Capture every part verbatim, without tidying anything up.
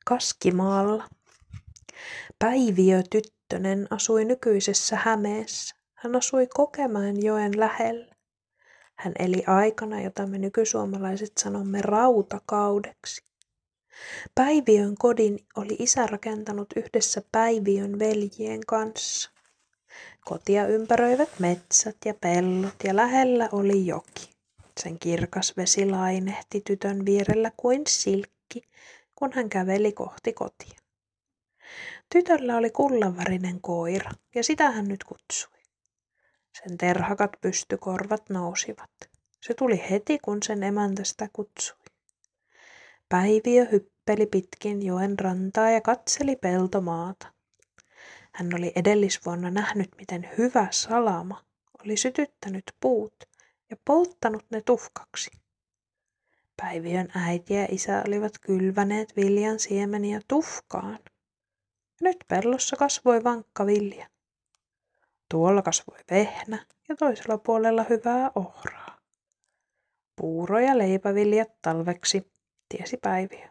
Kaskimaalla. Päiviö Tyttönen asui nykyisessä Hämeessä. Hän asui Kokemäenjoen lähellä. Hän eli aikana, jota me nykysuomalaiset sanomme rautakaudeksi. Päiviön kodin oli isä rakentanut yhdessä Päiviön veljien kanssa. Kotia ympäröivät metsät ja pellot ja lähellä oli joki. Sen kirkas vesi lainehti tytön vierellä kuin silkki, kun hän käveli kohti kotia. Tytöllä oli kullanvärinen koira, ja sitä hän nyt kutsui. Sen terhakat pystykorvat nousivat. Se tuli heti, kun sen emäntä sitä kutsui. Päiviö hyppeli pitkin joen rantaa ja katseli peltomaata. Hän oli edellisvuonna nähnyt, miten hyvä salama oli sytyttänyt puut ja polttanut ne tuhkaksi. Päiviön äiti ja isä olivat kylväneet viljan siemeniä tuhkaan. Nyt pellossa kasvoi vankka vilja. Tuolla kasvoi vehnä ja toisella puolella hyvää ohraa. Puuro ja leipäviljat talveksi, tiesi Päiviö.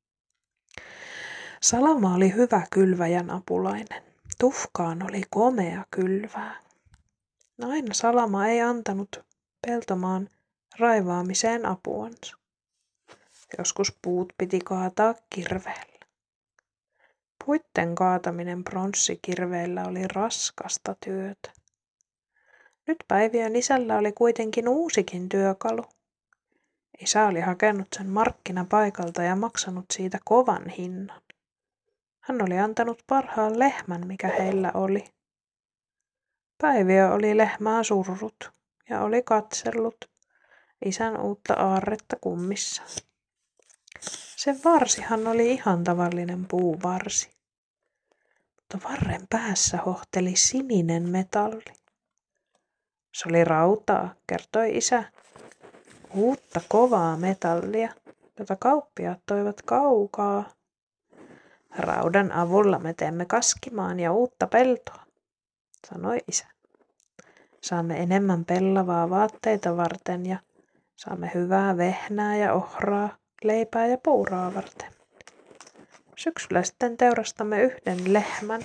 Salama oli hyvä kylväjän apulainen. Tuhkaan oli komea kylvää. Aina Salama ei antanut peltomaan raivaamiseen apuansa. Joskus puut piti kaataa kirveellä. Puitten kaataminen pronssikirveillä oli raskasta työtä. Nyt Päiviön isällä oli kuitenkin uusikin työkalu. Isä oli hakenut sen markkinapaikalta ja maksanut siitä kovan hinnan. Hän oli antanut parhaan lehmän, mikä heillä oli. Päiviö oli lehmää surrut ja oli katsellut isän uutta aarretta kummissa. Se varsihan oli ihan tavallinen puuvarsi, mutta varren päässä hohteli sininen metalli. Se oli rautaa, kertoi isä. Uutta kovaa metallia, jota kauppiaat toivat kaukaa. Raudan avulla me teemme kaskimaan ja uutta peltoa, sanoi isä. Saamme enemmän pellavaa vaatteita varten ja saamme hyvää vehnää ja ohraa, leipää ja puuroa varten. Syksyllä sitten teurastamme yhden lehmän.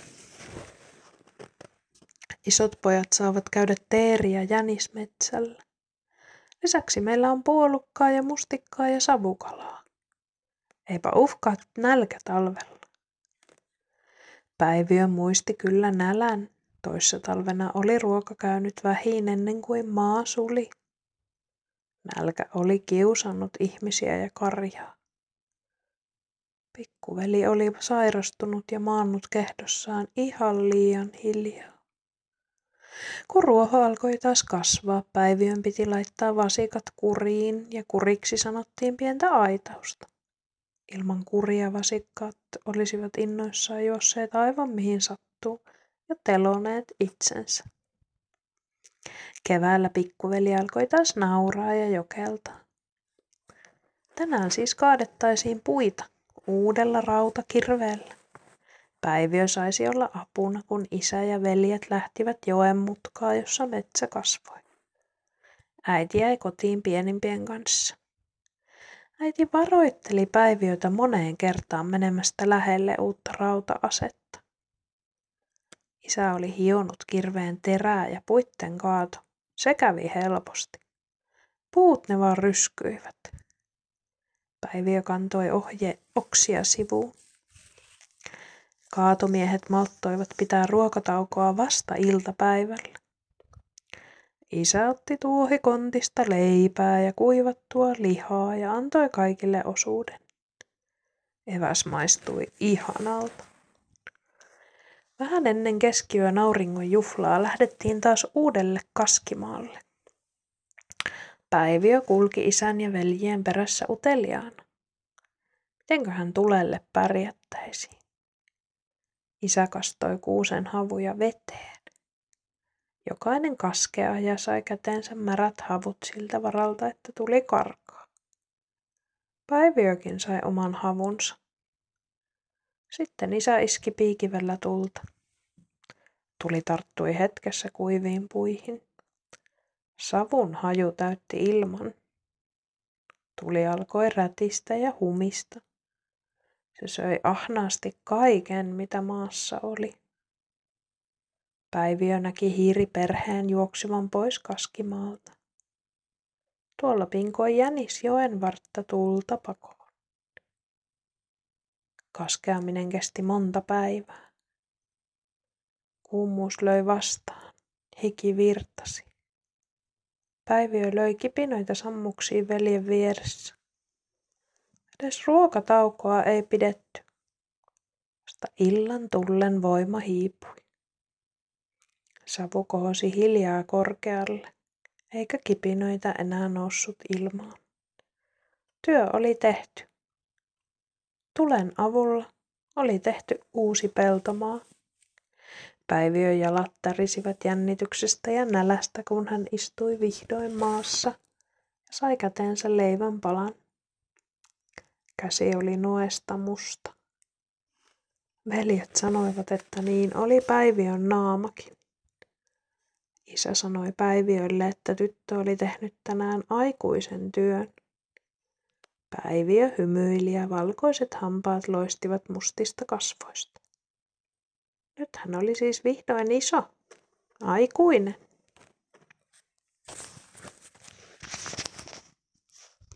Isot pojat saavat käydä teeriä jänismetsällä. Lisäksi meillä on puolukkaa ja mustikkaa ja savukalaa. Eipä uhkaa nälkä talvella. Päiviö muisti kyllä nälän. Toissa talvena oli ruoka käynyt vähin ennen kuin maa suli. Nälkä oli kiusannut ihmisiä ja karjaa. Pikkuveli oli sairastunut ja maannut kehdossaan ihan liian hiljaa. Kun ruoho alkoi taas kasvaa, Päiviön piti laittaa vasikat kuriin ja kuriksi sanottiin pientä aitausta. Ilman kuria vasikkaat olisivat innoissaan juosseet aivan mihin sattuu ja teloneet itsensä. Keväällä pikkuveli alkoi taas nauraa ja jokeltaa. Tänään siis kaadettaisiin puita uudella rautakirveellä. Päiviö saisi olla apuna, kun isä ja veljet lähtivät joen mutkaa, jossa metsä kasvoi. Äiti jäi kotiin pienimpien kanssa. Äiti varoitteli Päiviötä moneen kertaan menemästä lähelle uutta rauta-asetta. Isä oli hionut kirveen terää ja puitten kaato. Se kävi helposti. Puut ne vaan ryskyivät. Päiviö kantoi ohje oksia sivuun. Kaatomiehet malttoivat pitää ruokataukoa vasta iltapäivällä. Isä otti tuohikontista leipää ja kuivattua lihaa ja antoi kaikille osuuden. Eväs maistui ihanalta. Vähän ennen keskiyön auringon juhlaa lähdettiin taas uudelle Kaskimaalle. Päiviö kulki isän ja veljien perässä uteliaana. Mitenköhän tulelle pärjättäisiin? Isä kastoi kuusen havuja veteen. Jokainen kaskeaja sai käteensä märät havut siltä varalta, että tuli karkaa. Päiviökin sai oman havunsa. Sitten isä iski piikivellä tulta. Tuli tarttui hetkessä kuiviin puihin. Savun haju täytti ilman. Tuli alkoi rätistä ja humista. Se söi ahnaasti kaiken, mitä maassa oli. Päiviö näki hiiriperheen juoksevan pois Kaskimaalta. Tuolla pinkoi jänis joen vartta tuulta pakoon. Kaskeaminen kesti monta päivää. Kuumuus löi vastaan. Hiki virtasi. Päiviö löi kipinöitä sammuksiin veljen vieressä. Edes ruokataukoa ei pidetty. Vasta illan tullen voima hiipui. Savu kohosi hiljaa korkealle, eikä kipinöitä enää noussut ilmaan. Työ oli tehty. Tulen avulla oli tehty uusi peltomaa. Päiviön jalat tärisivät jännityksestä ja nälästä, kun hän istui vihdoin maassa ja sai käteensä leivän palan. Käsi oli nuesta musta. Veljet sanoivat, että niin oli Päiviön naamakin. Isä sanoi Päiviölle, että tyttö oli tehnyt tänään aikuisen työn. Päiviö hymyili ja valkoiset hampaat loistivat mustista kasvoista. Nyt hän oli siis vihdoin iso, aikuinen.